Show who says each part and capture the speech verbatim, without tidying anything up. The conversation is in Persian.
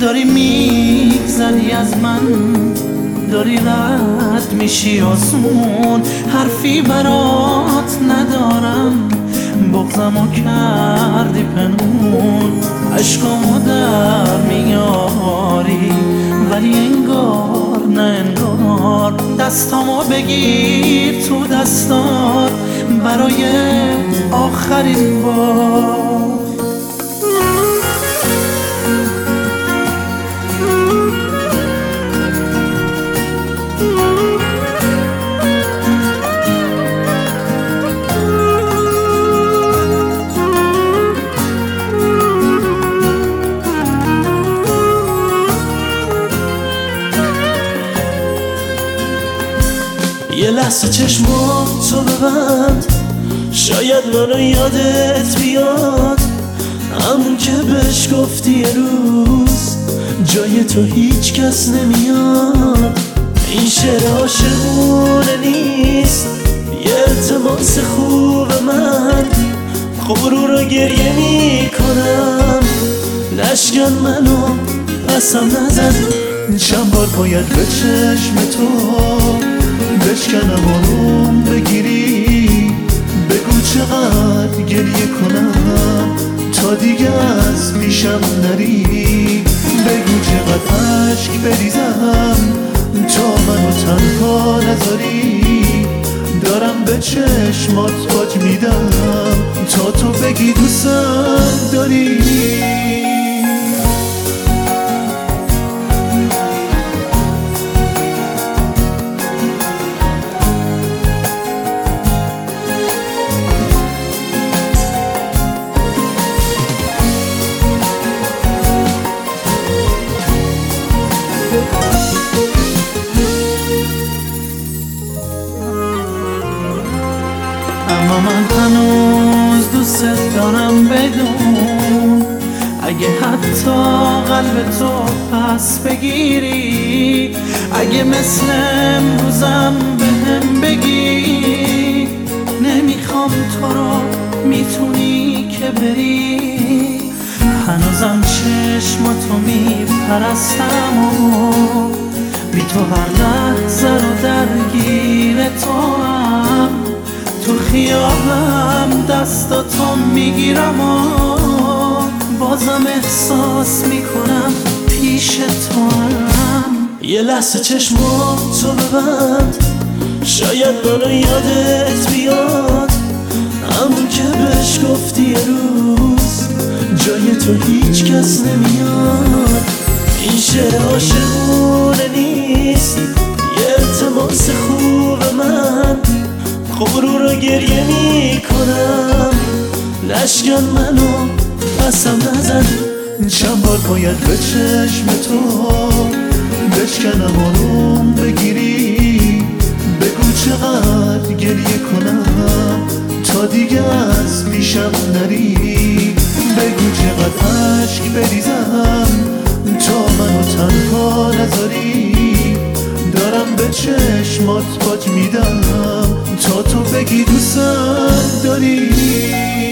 Speaker 1: داری میگذری از من، داری رد میشی آسمون، حرفی برات ندارم، بغضمو کردی پنهون، عشقامو در میاری ولی انگار نه انگار، دستامو بگیر تو دستات برای آخرین بار. یه لحظه چشماتو ببند، شاید منو یادت بیاد، همون که بهش گفتی یه روز جای تو هیچ کس نمیاد. این شعر عاشقونه نیست، یه التماس خوب من، غرور رو گریه میکنم، نشکن منو قسم نزن، چند بار باید به چشم تو بشکنم آروم بگیری، بگو چقدر گریه کنم تا دیگه از پیشم نری، بگو چقدر عشق بریزم تا منو تنها نذاری، دارم به چشمات باج میدم تا تو بگی دوستم داری. اما من هنوز دوست دارم بدون، اگه حتی قلب تو پس بگیری، اگه مثل امروزم بهم بگی نمیخوام تو رو، میتونی که بری، هنوزم چشماتو میپرستم و بی تو هر لحظه رو درگیر تو هم، تو خیالم دستاتو میگیرم و بازم احساس میکنم پیش تو هم. یه لحظه چشماتو ببند، شاید منو یادت بیاد، همون که بهش گفتی یه روز جای تو هیچ کس نمیاد. این شعر عاشقونه نیست، یه التماس خوب من، غرور رو گریه میکنم، نشکن منو قسم نزن، چند بار باید به چشم تو بشکنم آروم بگیری، بگو چقدر گریه کنم تا دیگه از پیشم نری، بگو چقدر عشق بریزم تا منو تنها نذاری، دارم به چشمات باج میدم تا تو بگی دوستم داری.